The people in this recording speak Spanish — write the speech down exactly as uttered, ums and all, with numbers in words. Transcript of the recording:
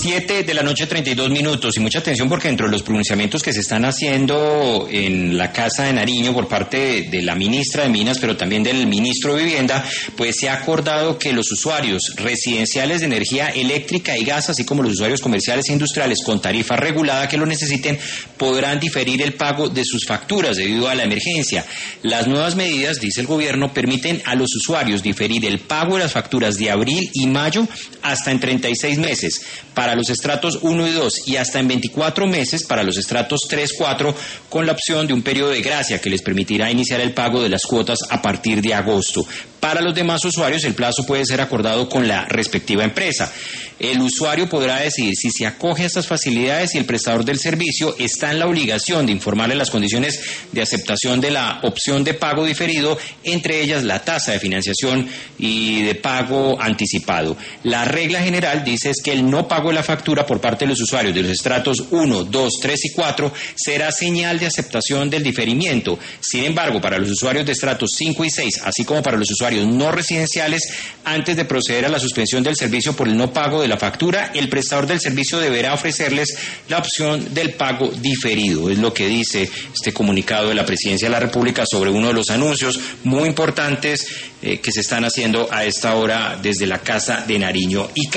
Siete de la noche, treinta y dos minutos, y mucha atención porque dentro de los pronunciamientos que se están haciendo en la Casa de Nariño por parte de, de la ministra de Minas, pero también del ministro de Vivienda, pues se ha acordado que los usuarios residenciales de energía eléctrica y gas, así como los usuarios comerciales e industriales con tarifa regulada que lo necesiten, podrán diferir el pago de sus facturas debido a la emergencia. Las nuevas medidas, dice el gobierno, permiten a los usuarios diferir el pago de las facturas de abril y mayo hasta en treinta y seis meses para los estratos uno y dos y hasta en veinticuatro meses para los estratos tres y cuatro, con la opción de un periodo de gracia que les permitirá iniciar el pago de las cuotas a partir de agosto. Para los demás usuarios el plazo puede ser acordado con la respectiva empresa. El usuario podrá decidir si se acoge a estas facilidades y el prestador del servicio está en la obligación de informarle las condiciones de aceptación de la opción de pago diferido, entre ellas la tasa de financiación y de pago anticipado. La regla general dice es que el no pago de la factura por parte de los usuarios de los estratos uno, dos, tres y cuatro será señal de aceptación del diferimiento. Sin embargo, para los usuarios de estratos cinco y seis, así como para los usuarios no residenciales, antes de proceder a la suspensión del servicio por el no pago de la factura, el prestador del servicio deberá ofrecerles la opción del pago diferido. Es lo que dice este comunicado de la Presidencia de la República sobre uno de los anuncios muy importantes eh, que se están haciendo a esta hora desde la Casa de Nariño. Y